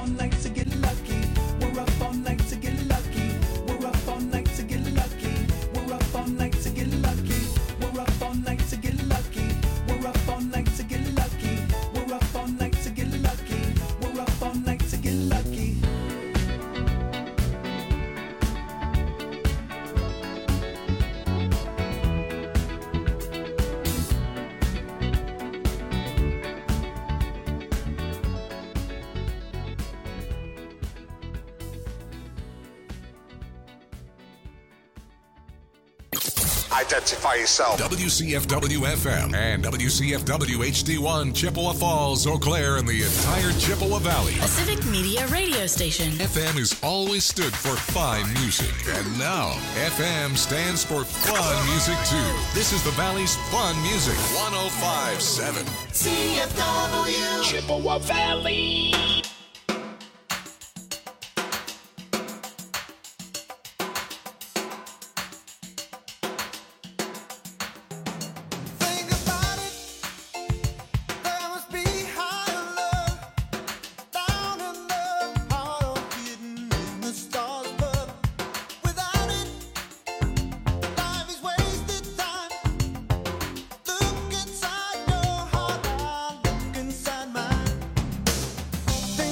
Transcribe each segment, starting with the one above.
all night to get lucky. We're up all night to get lucky. We're up all night to get lucky. We're up all night to get lucky. We're up all night to get lucky. We're up all night to get lucky. We're up all night to get lucky. We're up all night to get lucky. Identify yourself. WCFW FM and WCFW HD1, Chippewa Falls, Eau Claire, and the entire Chippewa Valley. A civic media radio station. FM has always stood for fine music. And now, FM stands for fun music, too. This is the Valley's fun music. 105.7. CFW. Chippewa Valley. Inside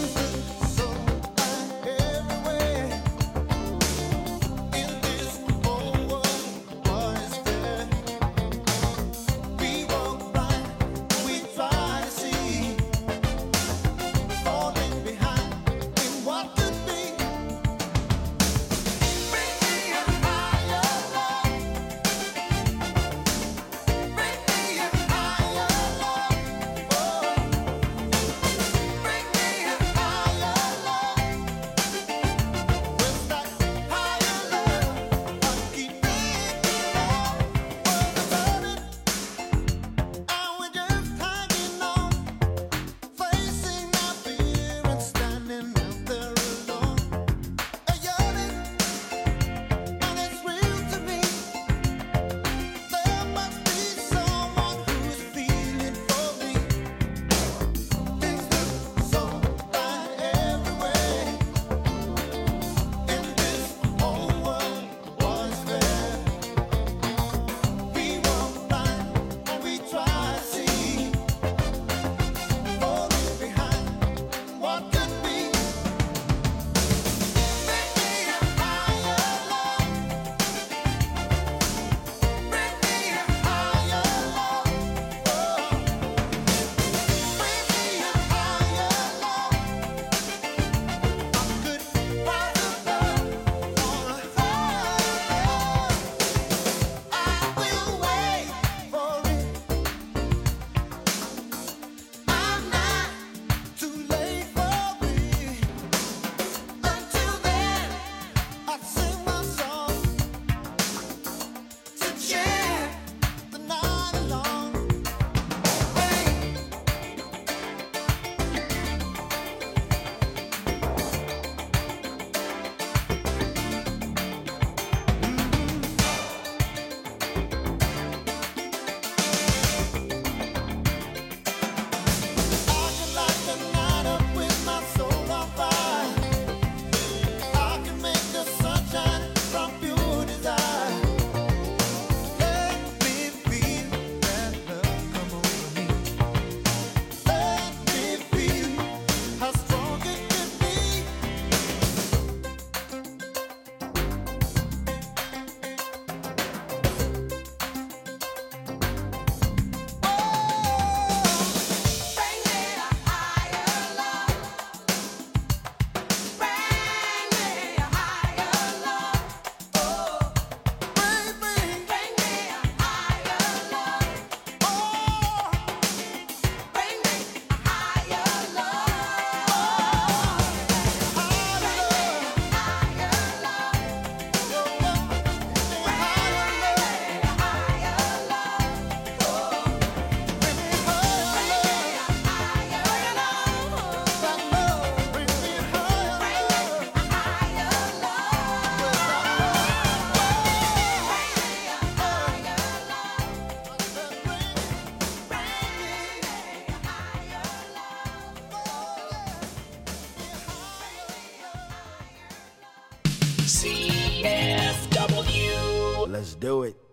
CFW. Let's do it.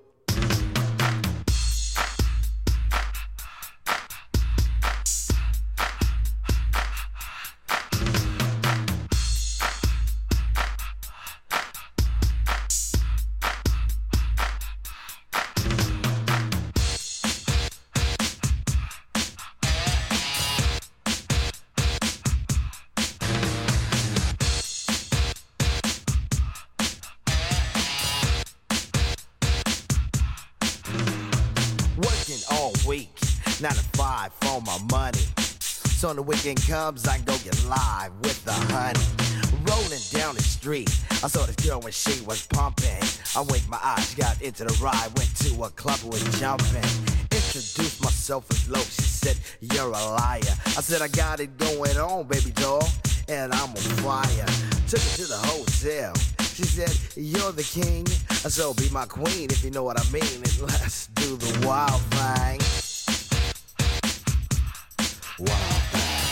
All week, 9 to 5 for my money. So when the weekend comes, I can go get live with the honey. Rolling down the street, I saw this girl when she was pumping. I winked my eyes, got into the ride, went to a club and was jumping. Introduced myself as low, she said, you're a liar. I said, I got it going on, baby doll, and I'm on fire. Took her to the hotel. She said, you're the king, so be my queen if you know what I mean. And let's do the wild thing. Wild thing.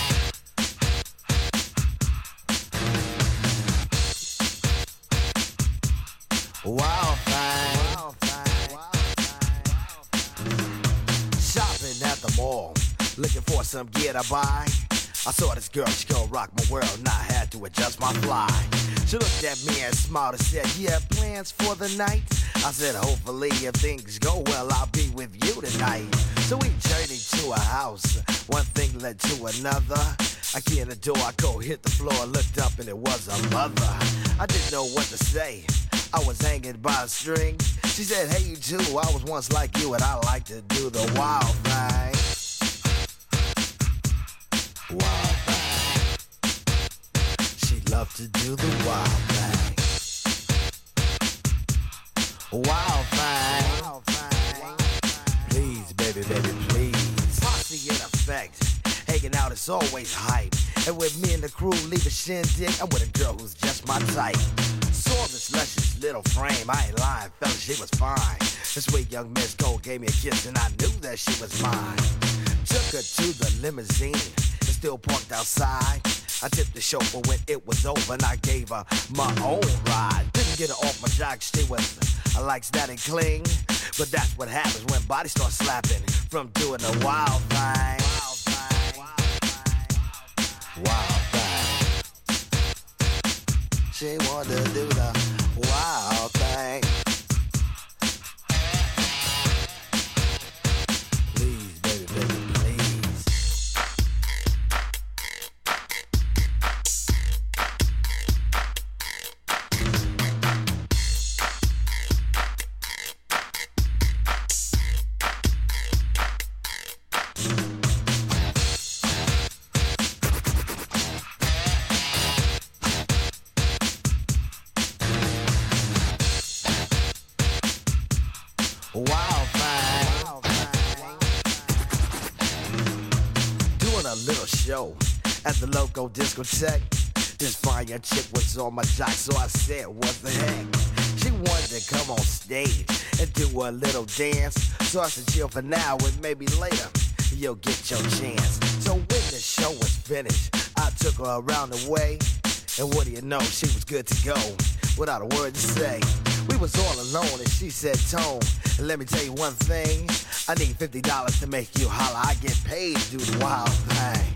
Wild thing. Shopping at the mall, looking for some gear to buy. I saw this girl, she gon' rock my world, and I had to adjust my fly. She looked at me and smiled and said, you have plans for the night? I said, hopefully if things go well, I'll be with you tonight. So we journeyed to a house, one thing led to another. I key in the door, I go hit the floor, looked up and it was a mother. I didn't know what to say, I was hanging by a string. She said, hey you too, I was once like you and I like to do the wild thing. Wild thing. She loved to do the wild thing. Wild thing. Please, baby, baby, please. Posse in effect. Hanging out is always hype. And with me and the crew leave a shindig, I'm with a girl who's just my type. Saw this luscious little frame, I ain't lying, fella, she was fine. This sweet young Miss Gold gave me a kiss and I knew that she was mine. Took her to the limousine, it's still parked outside. I tipped the chauffeur when it was over and I gave her my own ride. Didn't get her off my jock, she was like static cling. But that's what happens when bodies start slapping from doing the wild thing. Wild thing. She wanted to do the wild thing. Please, baby, baby, please. Wild thing. Doing a little show at the local discotheque. This fine young chick was on my jock, so I said, what the heck? She wanted to come on stage and do a little dance. So I said, chill for now and maybe later you'll get your chance. So when the show was finished, I took her around the way. And what do you know, she was good to go without a word to say. We was all alone and she said, Tone, let me tell you one thing. I need $50 to make you holler. I get paid to do the wild thing.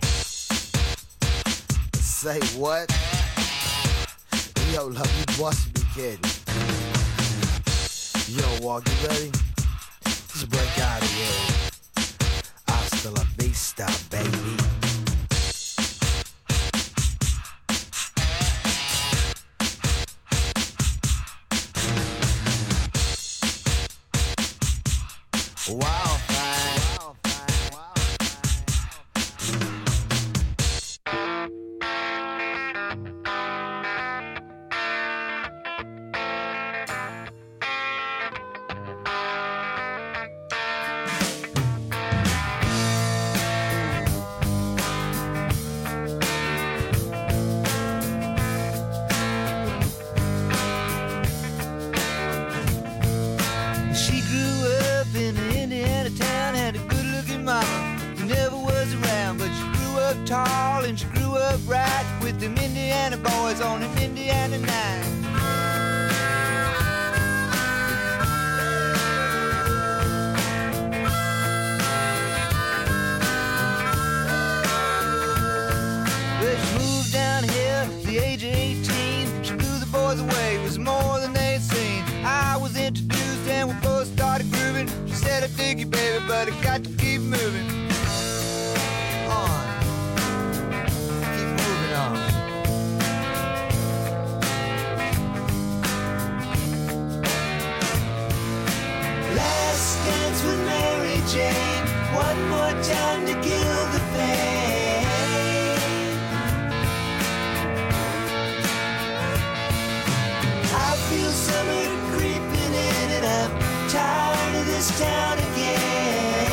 Say what? Yo, love, you must be kidding. Yo, Walk, you ready? Just break out of here. Hasta la vista, baby. Wild thing. She grew up in an Indiana town, had a good-looking mama who never was around, but she grew up tall and she grew up right with them Indiana boys on an Indiana night. the age of 18, she blew the boys away, it was more than they'd seen. I was introduced and we both started grooving. She said, I dig you, baby, but I got to keep moving on. Keep moving on. Last dance with Mary Jane, one more time to kill the pain. I feel summer creeping in and I'm tired of this town again.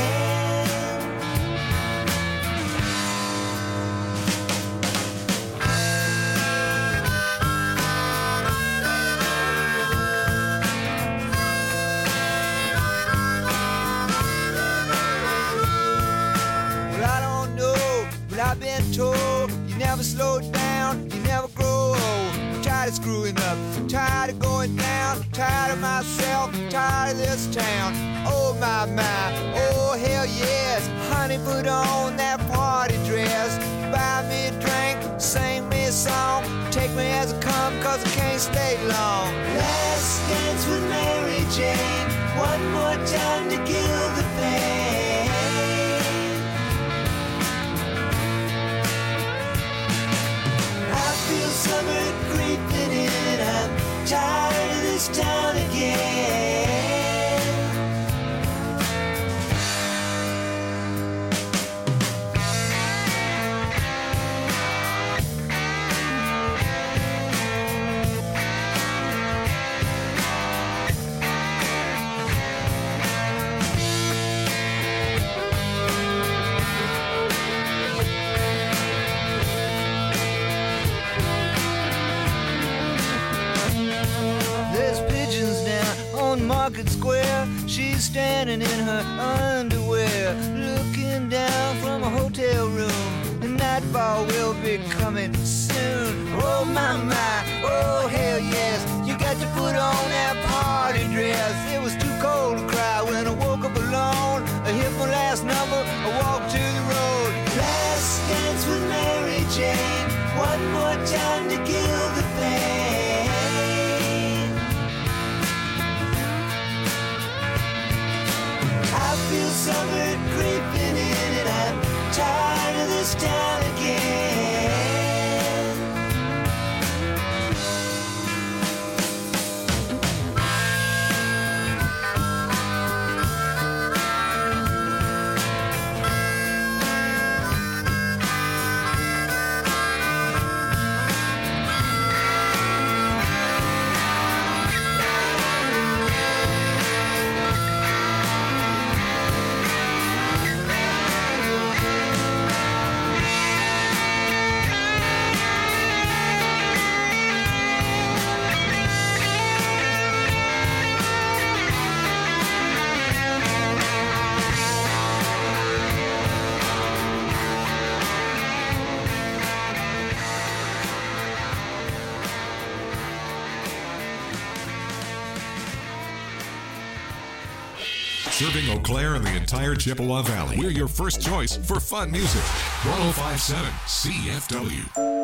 Well, I don't know, but I've been told you never slow down, you never grow old. I'm tired of screwing up, tired of going down, tired of myself, tired of this town. Oh my, oh hell yes. Honey, put on that party dress. Buy me a drink, sing me a song. Take me as I come, cause I can't stay long. Last dance with Mary Jane, one more time to kill the pain. I feel summer creeping in, I'm tired of this town again. There's pigeons down on Market Square. She's standing in her underwear, looking down from a hotel room. The nightfall will be coming soon. Oh my, oh hell yes. You got to put on that party dress. It was too cold to cry when I woke up alone. I hit my last number, I walked to the road. Last dance with Mary Jane, one more time to kill the pain. I feel summer creeping in and I'm tired of this town again. Serving Eau Claire and the entire Chippewa Valley. We're your first choice for fun music. 1057 CFW.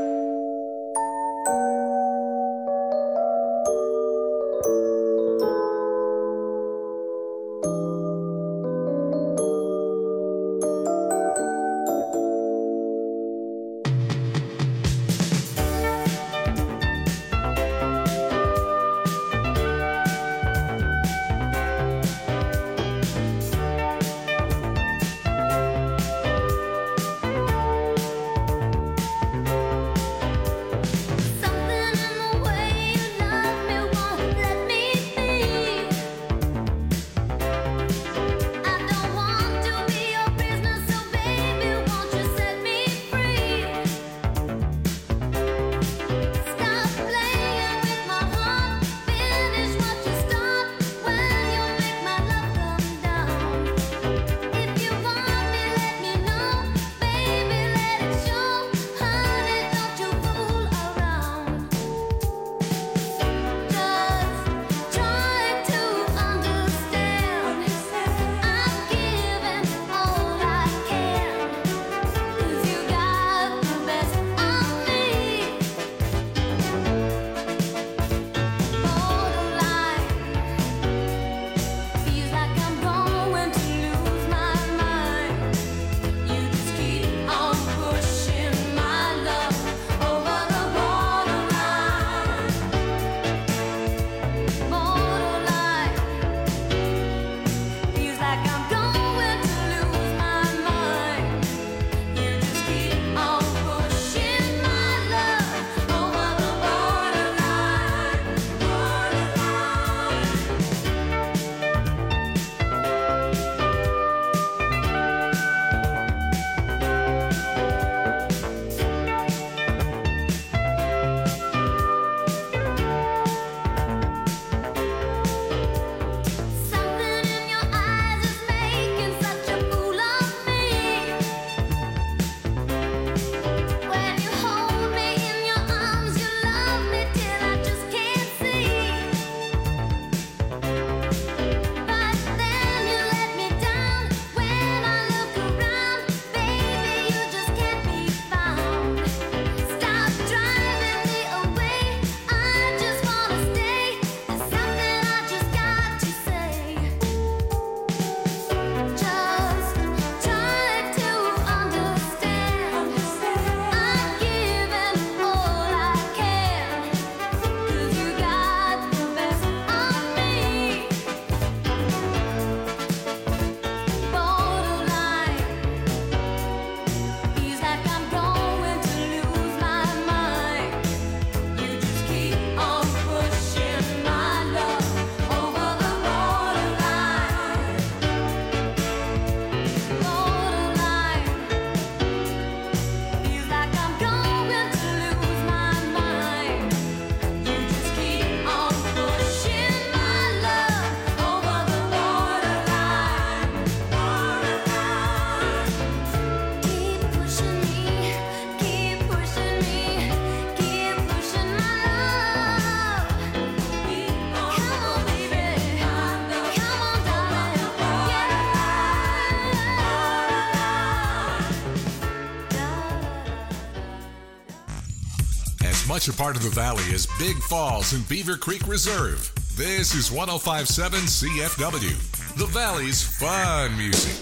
Much a part of the valley is Big Falls and Beaver Creek Reserve. This is 105.7 CFW, the valley's fun music.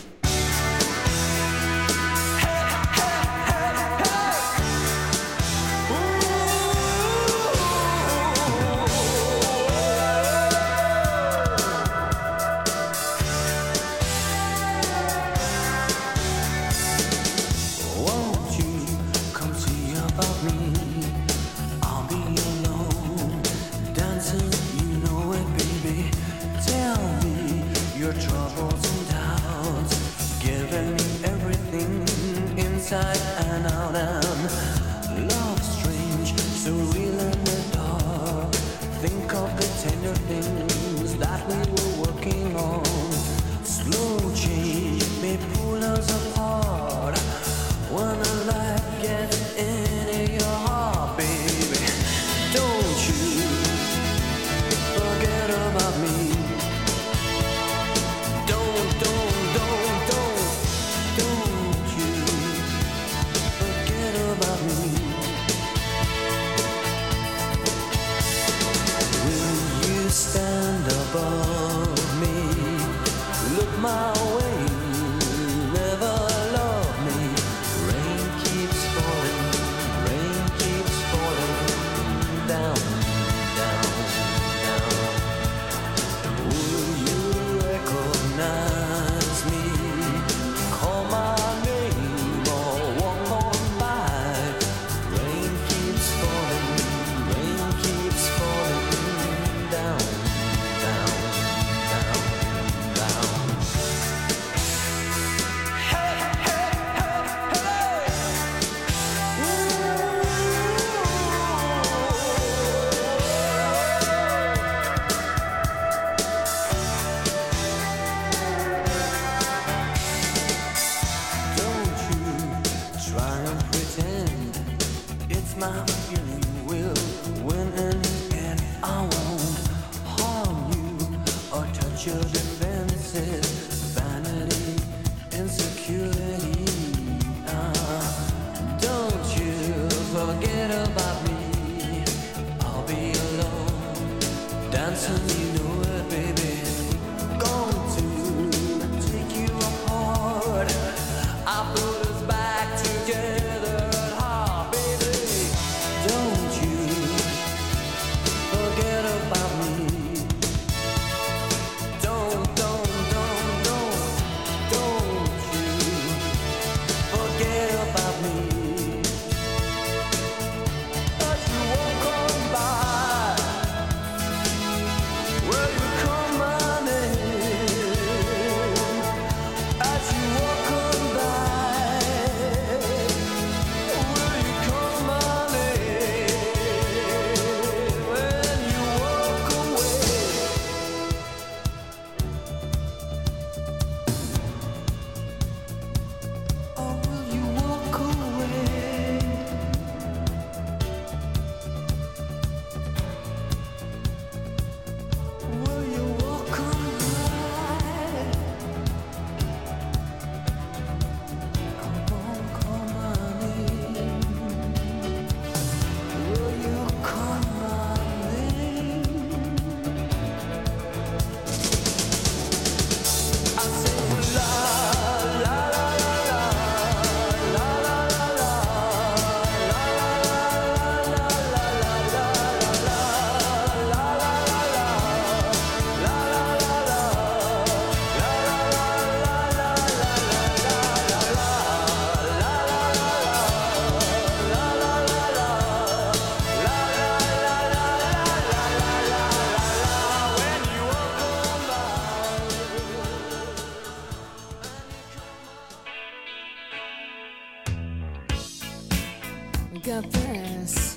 Got this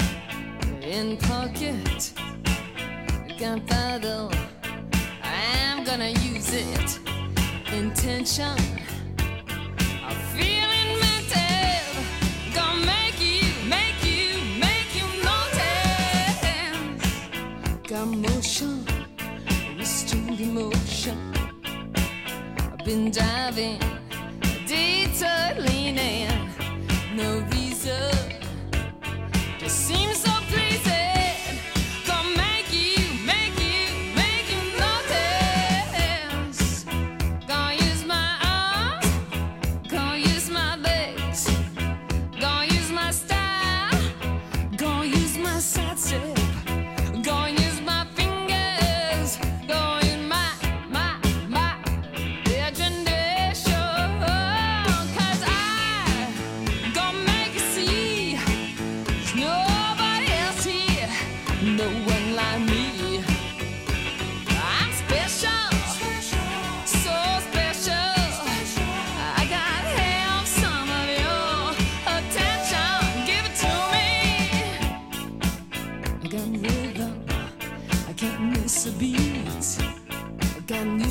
in pocket, gunpowder, I'm gonna use it. Intention, I'm feeling mental, gonna make you notice. Got motion, restrained emotion, I've been diving, detour leaning, no reason. Just seems so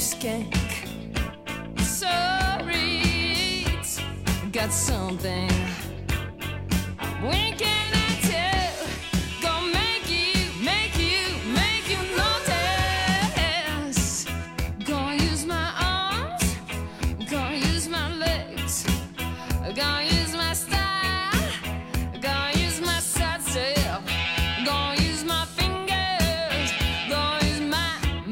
skank. Sorry, it's got something. When can I tell? Gonna make you notice. Gonna use my arms, gonna use my legs, gonna use my style, gonna use my side step, gonna use my fingers, gonna use my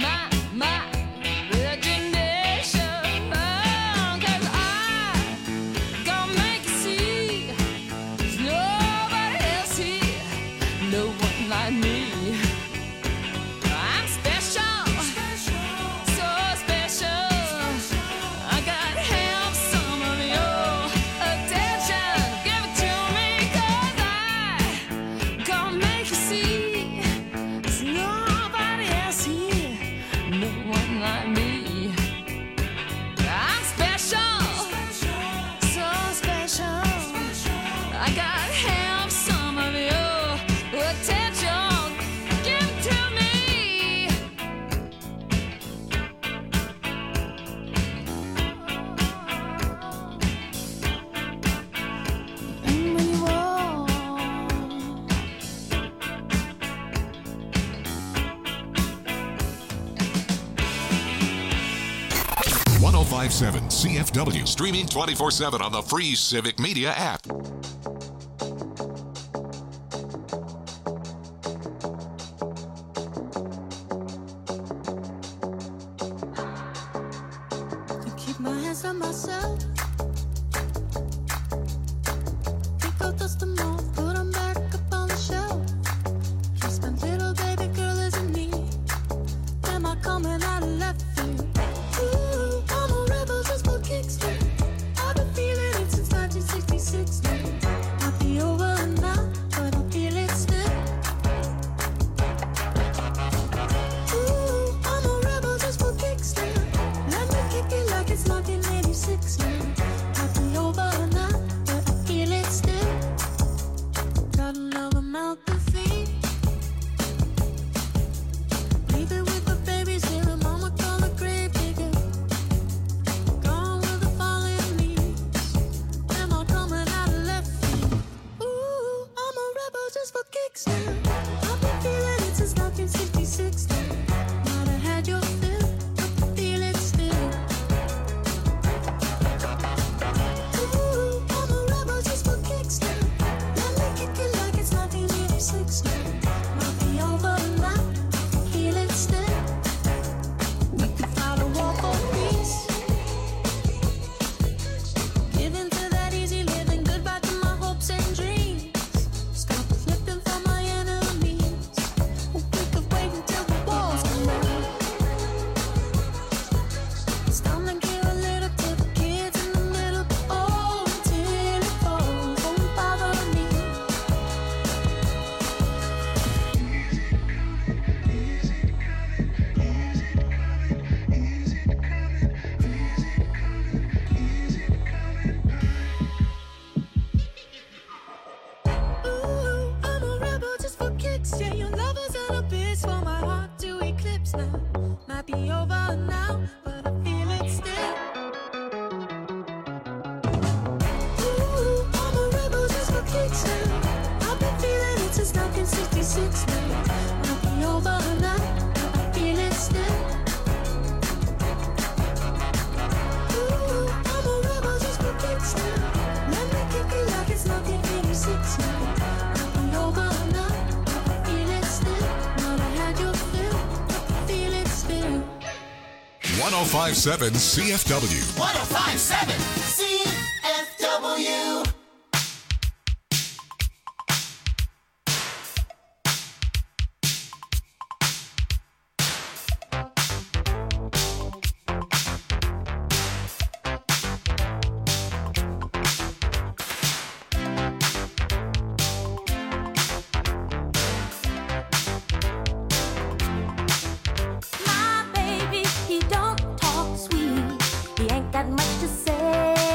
imagination. Oh, 'cause I gonna make you see there's nobody else here, no one like me. I'm special, so special. I got to have some of your attention. Give it to me, 'cause I gonna make you see there's nobody else here, no one like me. I'm special, so special. I got to have some of your attention. Give it to me. And when you walk, 1057 CFW. Streaming 24/7 on the free Civic Media app. I keep my hands on myself. Pick out dust them off, put 'em back up on the shelf. Kiss my little baby girl isn't me. Am I coming out of left field? Ooh, I'm a rebel just for kicks. I've been feeling it since 1966 now. Might be over now, but I feel it still. Ooh, I'm a rebel just for kicks now. Let me kick it like it's 1986 now. Might be over now, but I feel it still. Got another mouth to feed. Leave it with the babies here, and mama call the grave digger. Gone with the falling leaves. Am I coming out of left field? Ooh, I'm a rebel just for kicks now. I've been feeling it since 1966 now. Might have had your fill, but I feel it still. Ooh, I'm a rebel just for kicks now. Let me kick it like it's 1986 now. Might be over now, feel it still. We could fight a war for peace. Giving to that easy living, goodbye to my hopes and dreams. Stop flipping for my enemies. We could wait until the walls come down. It's time to give a little to the kids in the middle. Oh, until it falls, won't bother me. Ooh, I'm a rebel just for kicks. Yeah, your love is an abyss for my heart to eclipse now. Might be over now, but I feel it still. Ooh, I'm a rebel just for kicks now. I've been feeling it since 1966 now. Might be over now, but I feel it still. Ooh, I'm a rebel just for kicks now. Let me kick it like it's 1986 now. Might be over now, but I feel it still. Might have had your fill, but I feel it still. 1057 CFW. 1057 CFW. My baby, he don't talk sweet. He ain't got much to say.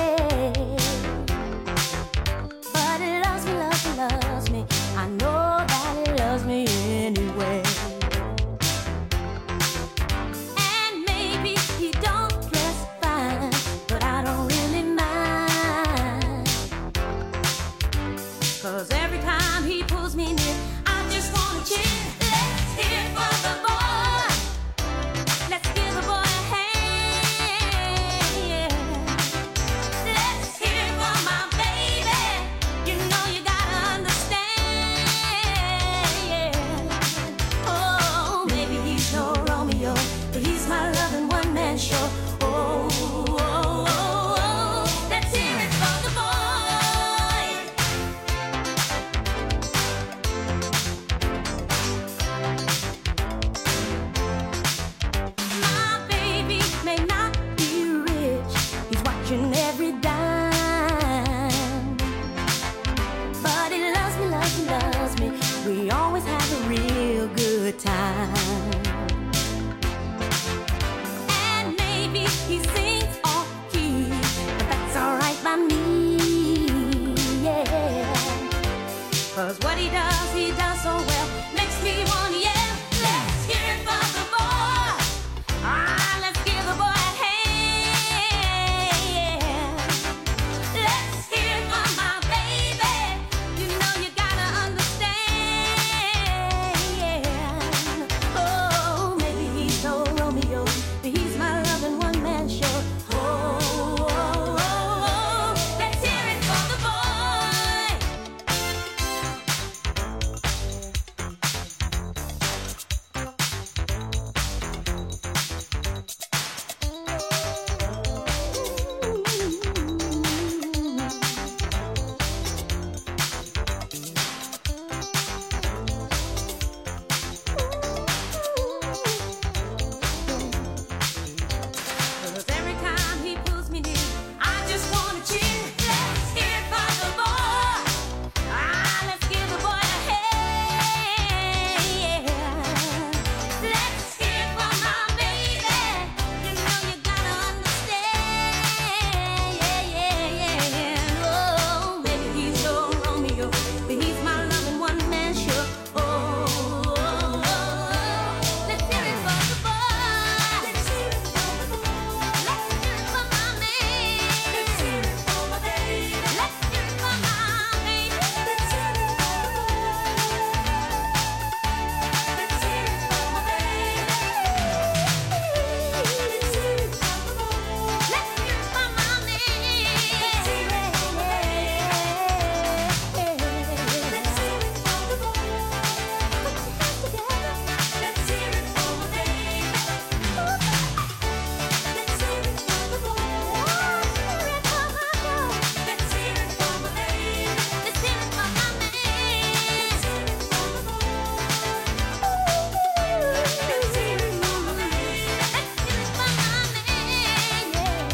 time. And maybe he sings off key, but that's alright by me, yeah. 'Cause what he does so well, makes me wanna yell. Let's hear it for the boy. Let's give the boy a hand. Let's hear it for my baby. You know you gotta understand. Oh, maybe he's no Romeo, but he's my loving one-man show. Oh, let's hear it for the boy. Cause every time he pulls me near, I just wanna cheer. Let's hear it for the boy. Let's give the boy a hand. Let's hear it for my baby. You know you gotta understand. Yeah. Oh, maybe he's no Romeo, but he's my loving one-man show. Oh, let's hear it for the boy. Let's hear it for the boy. Let's hear it for my man. Let's hear it for my baby. Let's hear it for my baby. Let's hear it for the boy. Let's hear it for my baby. Let's hear it for the boy. Let's hear it for my man. Let's hear it for my baby. Let's hear it for the boy. Put your hands together. Let's hear it for my baby. Let's hear it for the boy. Hear it for my girl. Let's hear it for my baby. Let's hear it for my man. Let's hear it for the boy. Let's hear it for my baby. Let's hear it for my man.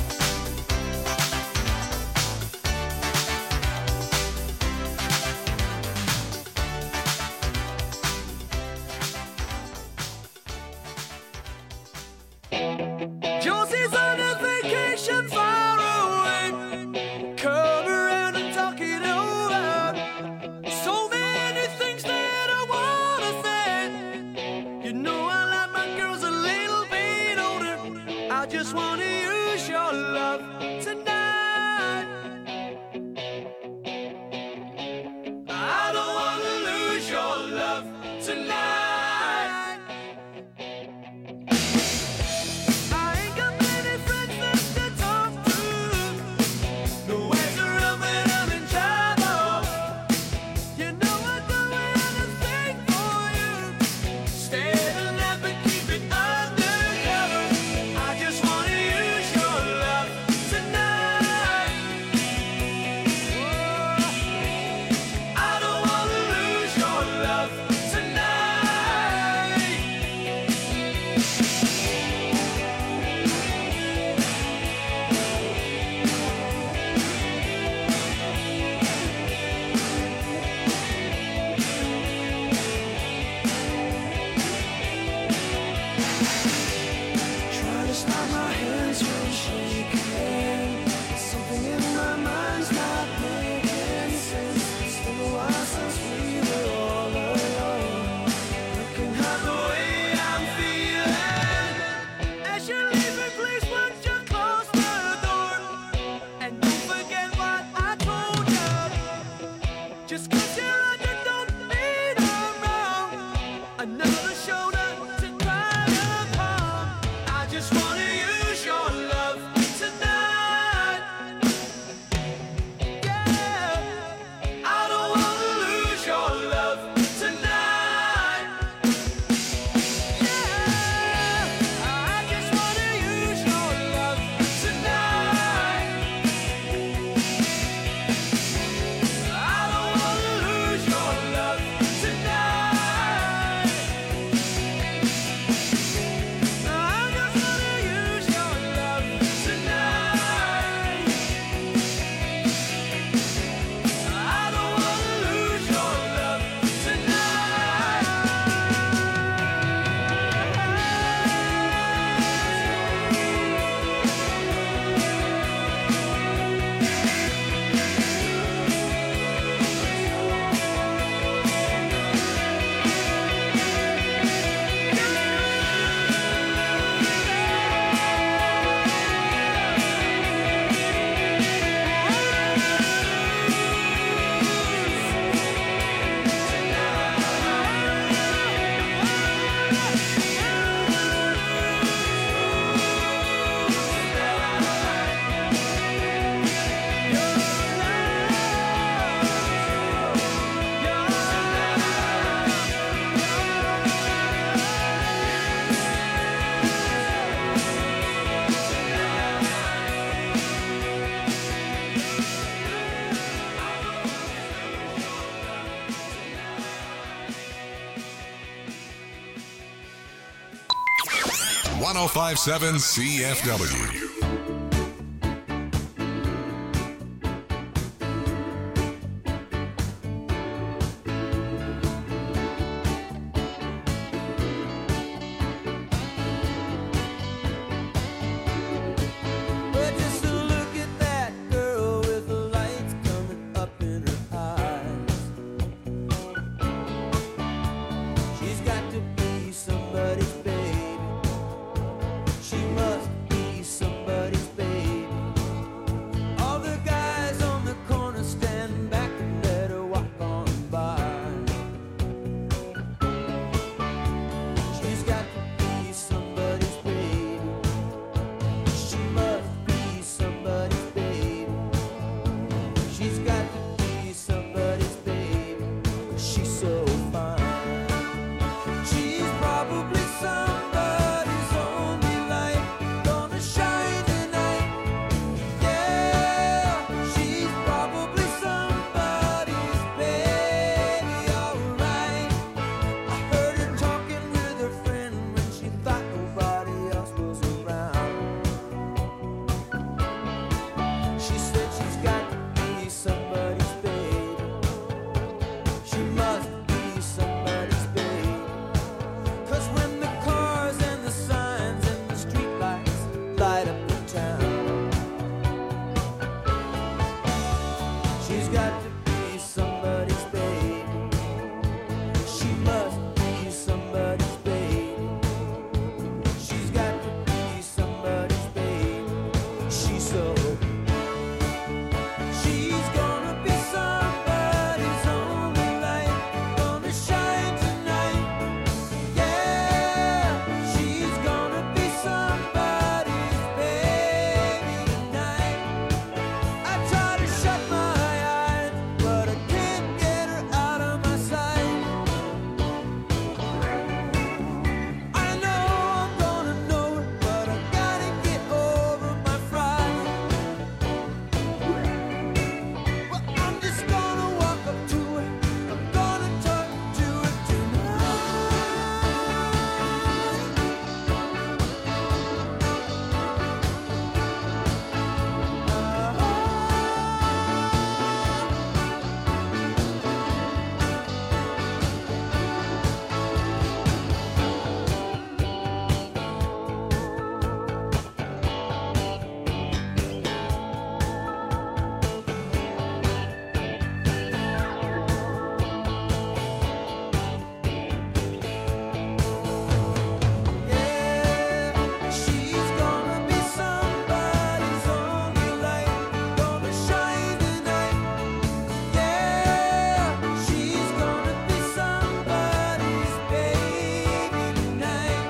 Josie's on a vacation far away. Come around and talk it over. So many things that I wanna say. You know I like my girls a little bit older. I just wanna use your love tonight. I don't wanna lose your love tonight. I ain't got many friends left to talk to. Nowhere to run when I'm in trouble. You know I'd do anything for you. Stay alive but keep it undercover. I just wanna use your love tonight. Whoa. I don't wanna lose your love tonight. Try to stop my hands from shaking. Something in my mind's not making sense. It's been a while since we were all alone. Looking at the way I'm feeling. As you leave the place, won't you close the door? And don't forget what I told you. Just 'cause you're under, don't mean I'm wrong. Another shoulder to cry upon. I just wanna use your love tonight. Yeah, I don't wanna lose your love tonight. Yeah, I just wanna use your love tonight. I don't wanna lose your love tonight. 1057 CFW. But just look at that girl with the lights coming up in her eyes. She's got to be somebody's baby. She must be somebody's baby. All the guys on the corner stand back and let her walk on by. She's got to be somebody's baby. She must be somebody's baby. She's got to be somebody's baby. She's so fine. She's probably somebody's only light gonna shine tonight. Yeah, she's probably somebody's baby, alright. I heard her talking with her friend when she thought nobody else was around. She said she's got to be somebody's baby. She must be somebody's baby. 'Cause when the cars and the signs and the street lights light up the town, she's got to be somebody's baby. She must be somebody's baby. She's got to be somebody's baby. She's so. She's gonna be somebody's only light gonna shine tonight. Yeah, she's gonna be somebody's baby tonight. I try to shut my eyes, but I can't get her out of my sight. I know I'm gonna know it, but I gotta get over my fright. Well, I'm just gonna walk up to it. I'm gonna talk to it tonight. Yeah, she's gonna be somebody's only light gonna shine tonight. Yeah, she's gonna be somebody's baby tonight.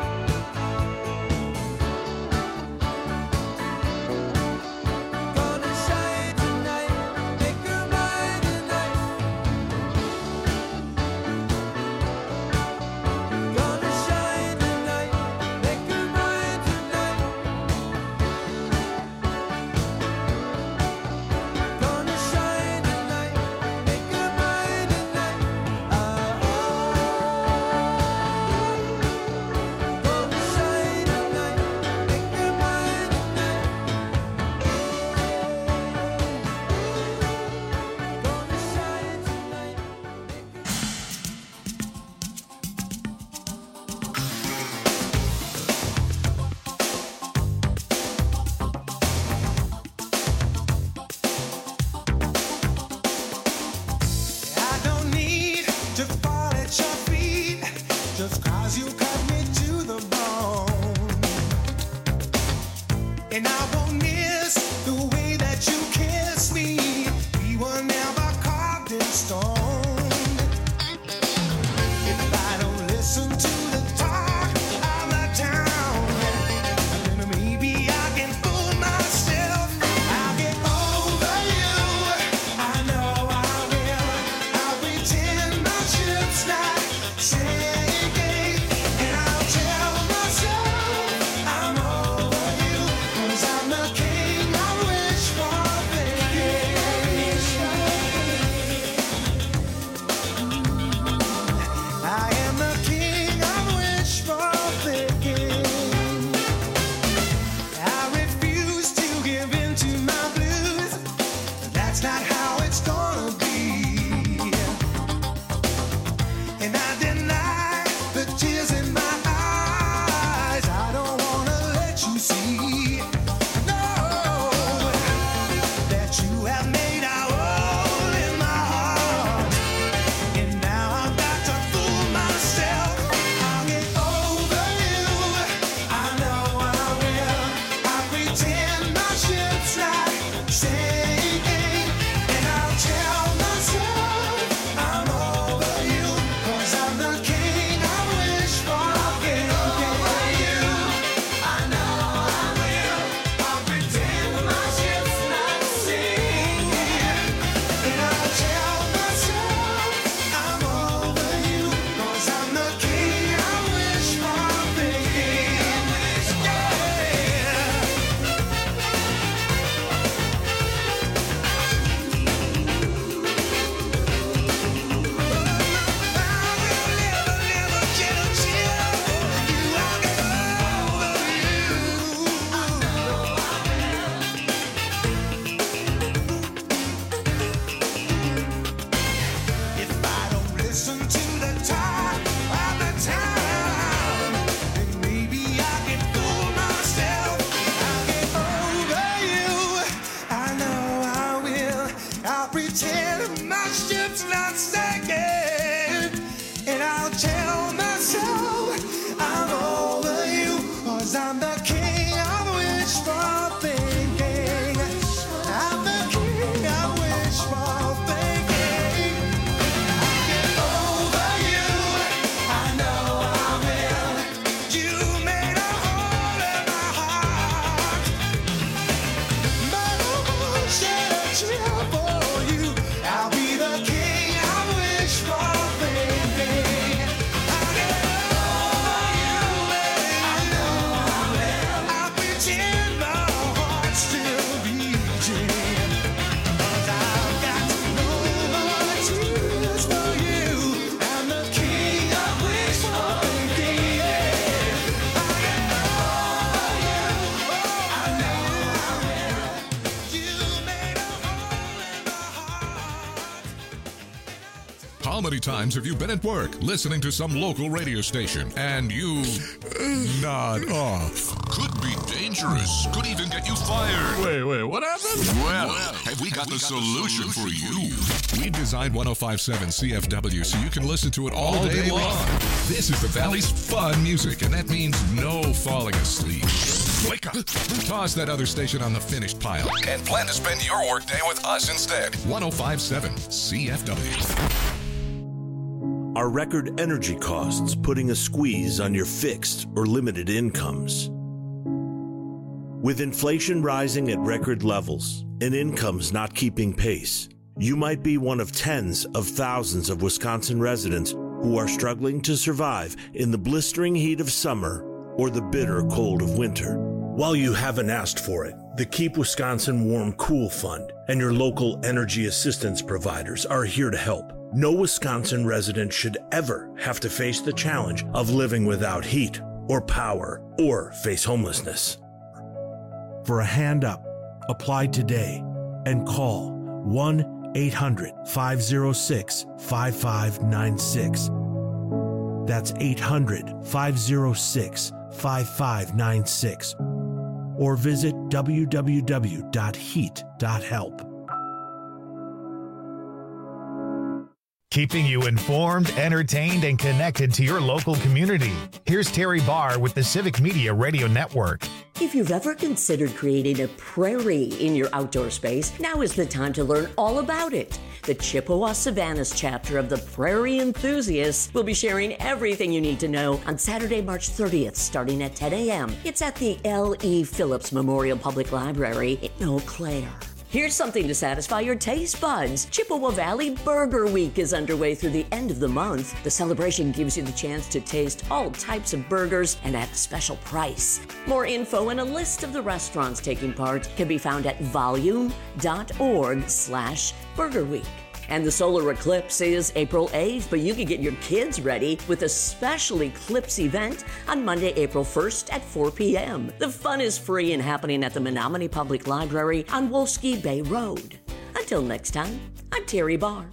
Gonna shine tonight, make her mine tonight. Gonna shine tonight, make her mine tonight. Gonna shine tonight, make her mine tonight. Gonna shine tonight, make her mine tonight. Gonna shine tonight, I don't need to fall at your feet just 'cause you cut me to the bone. And I won't miss the way that you kiss me. We were never carved in stone. If I don't listen to the talk of the town, then maybe I can fool myself. I'll get over you. I know I will. I'll pretend my ship's not sinking, and I'll tell myself I'm over you. 'Cause I'm the king I wish for vacation. I am the king tell myself I'm over you, 'cause I'm the king of wishful thinking. I'm the king of wishful thinking. Get over you, I know I will. You made a hole in my heart, but I won't shed a tear for you. I'll be the king of wishful thinking. I'll get over you, baby. I know I will. I'll pretend my heart's still beating, 'cause I've got no more tears for you. I'm the king of wishful thinking. I'll get over you, oh, I know I will. You made a hole in my heart. How many times have you been at work listening to some local radio station and you nod off? Could be dangerous. Could even get you fired. Wait, what happened? Well, have we got the solution for you? We designed 1057 CFW so you can listen to it all day long. This is the Valley's fun music, and that means no falling asleep. Wake up. Toss that other station on the finished pile and plan to spend your workday with us instead. 1057 CFW. Are record energy costs putting a squeeze on your fixed or limited incomes? With inflation rising at record levels and incomes not keeping pace, you might be one of tens of thousands of Wisconsin residents who are struggling to survive in the blistering heat of summer or the bitter cold of winter. While you haven't asked for it, the Keep Wisconsin Warm Cool Fund and your local energy assistance providers are here to help. No Wisconsin resident should ever have to face the challenge of living without heat or power or face homelessness. For a hand up, apply today and call 1-800-506-5596. That's 800-506-5596. Or visit www.heat.help. Keeping you informed, entertained, and connected to your local community. Here's Terry Barr with the Civic Media Radio Network. If you've ever considered creating a prairie in your outdoor space, now is the time to learn all about it. The Chippewa Savannas chapter of the Prairie Enthusiasts will be sharing everything you need to know on Saturday, March 30th, starting at 10 a.m. It's at the L.E. Phillips Memorial Public Library in Eau Claire. Here's something to satisfy your taste buds. Chippewa Valley Burger Week is underway through the end of the month. The celebration gives you the chance to taste all types of burgers and at a special price. More info and a list of the restaurants taking part can be found at volume.org/Burger Week. And the solar eclipse is April 8th, but you can get your kids ready with a special eclipse event on Monday, April 1st at 4 p.m. The fun is free and happening at the Menominee Public Library on Wolski Bay Road. Until next time, I'm Terry Barr.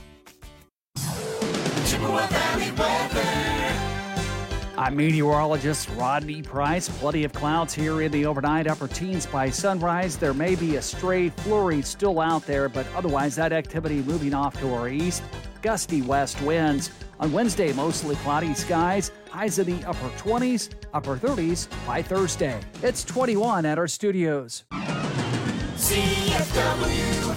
Chippewa Valley weather. I'm meteorologist Rodney Price. Plenty of clouds here in the overnight, upper teens by sunrise. There may be a stray flurry still out there, but otherwise that activity moving off to our east. Gusty west winds. On Wednesday, mostly cloudy skies. Highs in the upper 20s, upper 30s by Thursday. It's 21 at our studios. CFW.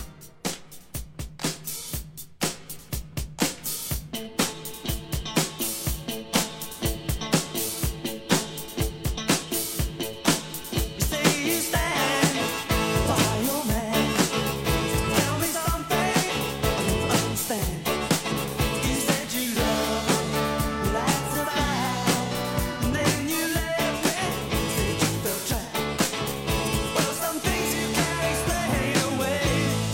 Well, some things you can't explain away.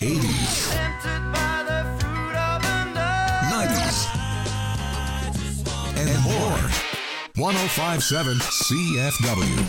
80s, 90s, and more. 105.7 CFW.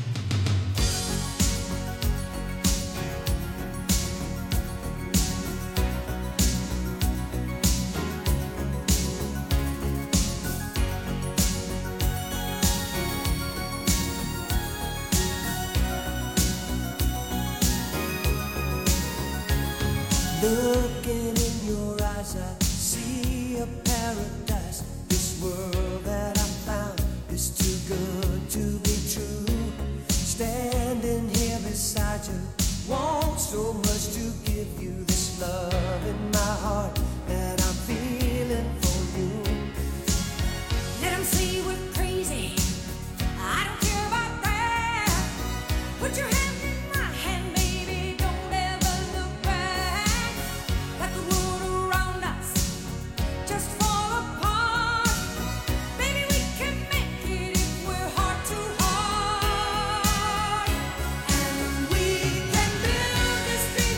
Looking in your eyes, I see a paradise. This world that I found is too good to be true. Standing here beside you, want so much to give you this love in my heart that I'm feeling for you. Let 'em say we're crazy. I don't care about that. Put your hand in my hand, baby. Don't ever look back. Let the world around us just fall apart. Baby, we can make it if we're heart to heart. And we can build this dream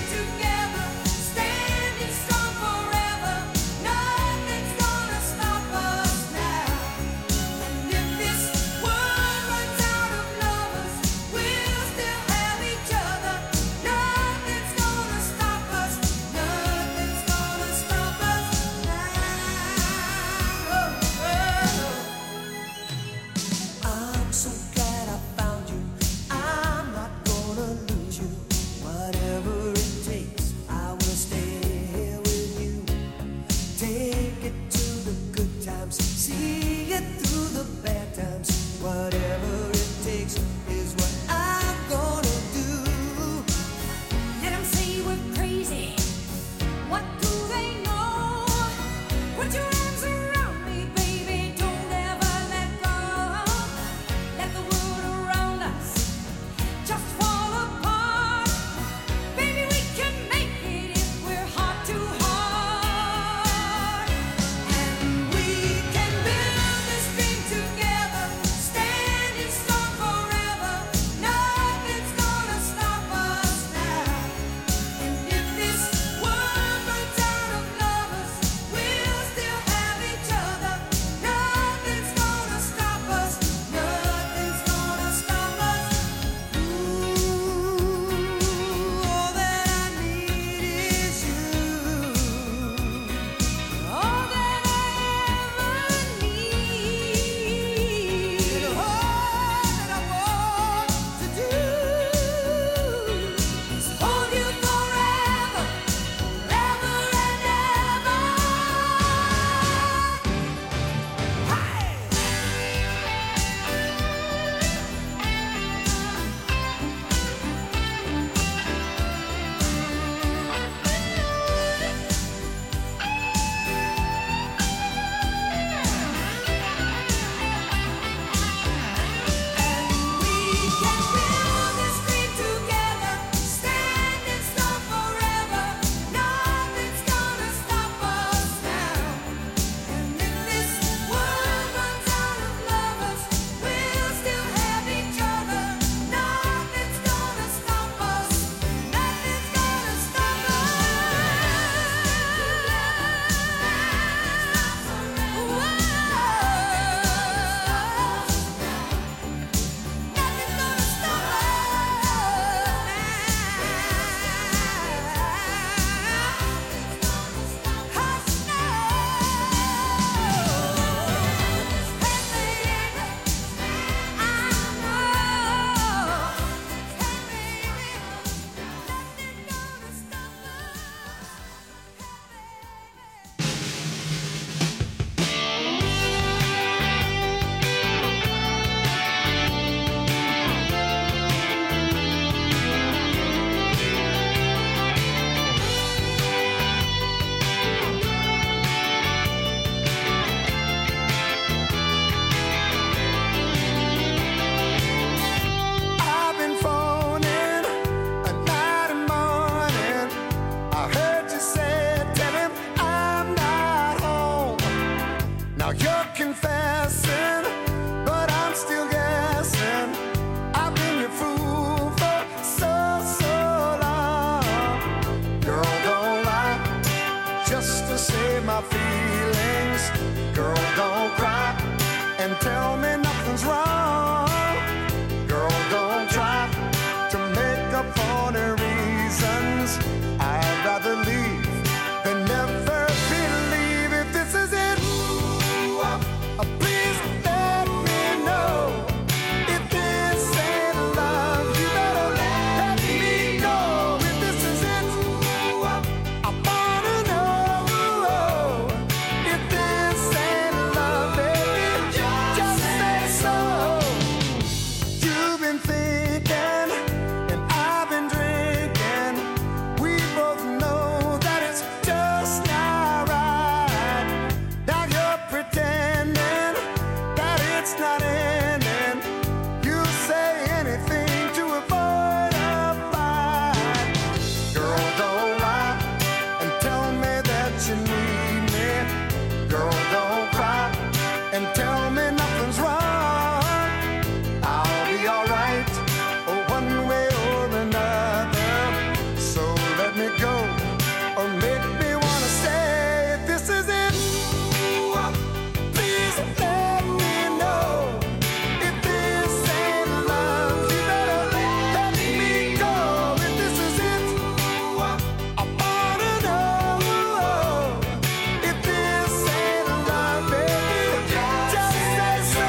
and tell me nothing's wrong. Girl, don't try to make up for the reasons. I'd rather leave than never believe. If this is it, please let me know. If this ain't love, you better let me know. If this is it, I wanna know. If this ain't love, baby, just say so. You've been thinking, and I've been drinking. We both know that it's just not right. Now you're pretending that it's not ending. You say anything to avoid a fight. Girl, don't lie and tell me that you need me. Girl, don't cry and tell me nothing's wrong. I'll be alright, one way or another. So let me go, or make me wanna stay. If this is it, please let me know. If this ain't love, you better let me go. If this is it, I wanna know. If this ain't love, baby, just say so.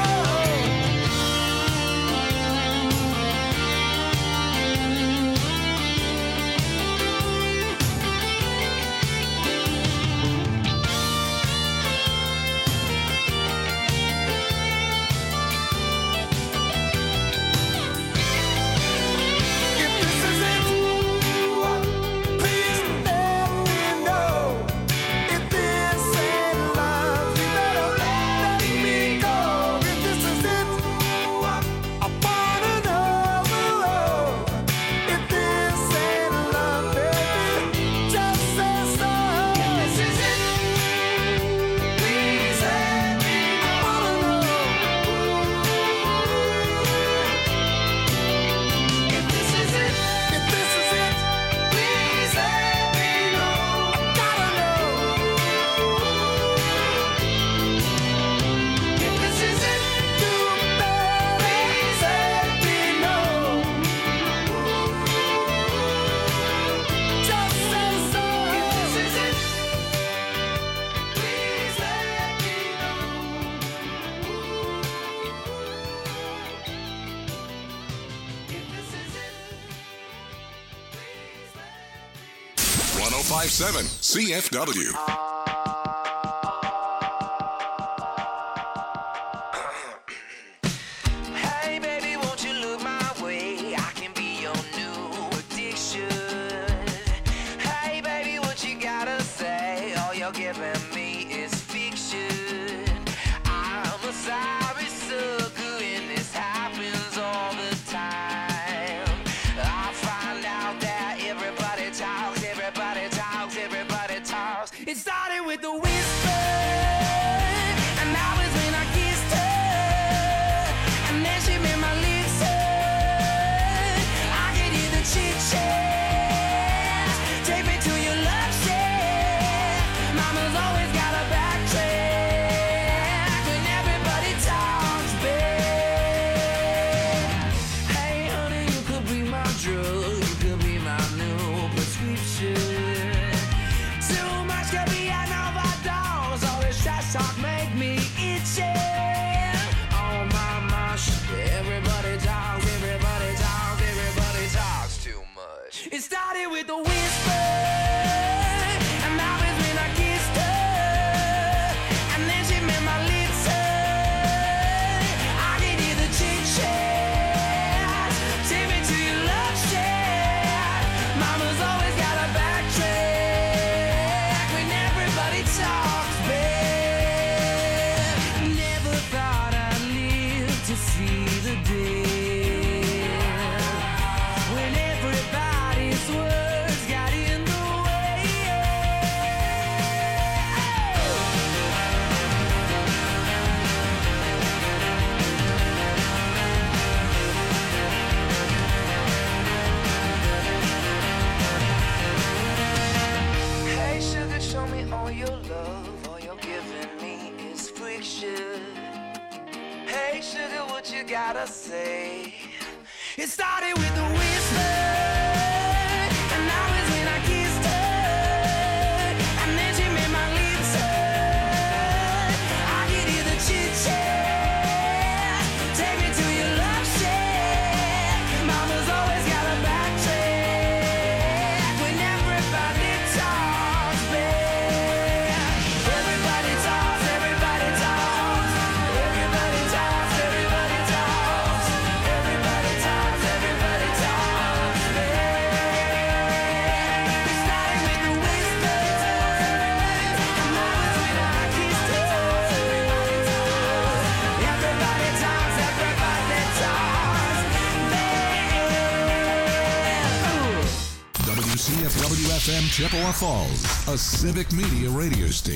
If this is it, please let me know. If this ain't love, you better let me go. If this is it, I wanna know. If this ain't love, baby, just say so. If this is it, please let me know. I wanna know. If this is it, please let me know. I gotta know. If this is it, you better please let me know. Just say so. If this is it, please let me know. 1057 CFW. Hey baby, won't you look my way? I can be your new addiction. Hey baby, what you gotta say? All you're giving me is fiction. I'm a sorry sucker and this happens all the time. I find out that everybody talks, everybody talks, everybody talks. It started with the whisper, and that was when I kissed her. And then she made my lips hurt. I could hear the chit chat. Take me to your love shack. Mama's always got a backtrack when everybody talks back. Hey honey, you could be my drug, you could be my new prescription. Too much could be an overdose. All this trash talk make me itchy. Oh my gosh, everybody talks, everybody talks, everybody talks too much. It started with a whisper, and that was when I kissed her. And then she made my lips hurt. I could hear the chit chat. Take me to your love shack. Mama's always got a backtrack when everybody talks back. Never thought I'd live to see the day when everybody's words got gotta say. It started with a whisper, and that was when I kissed her, and then she made my lips hurt. I could hear the chit chat. Take me to your love shack. Mama's always got a backtrack when everybody talks back. Everybody talks, everybody talks, everybody talks, everybody talks, everybody talks, everybody talks back. It started with a whisper, and that was when I kissed her. Everybody talks, everybody talks back. WCFW-FM Chippewa Falls, a civic media radio station.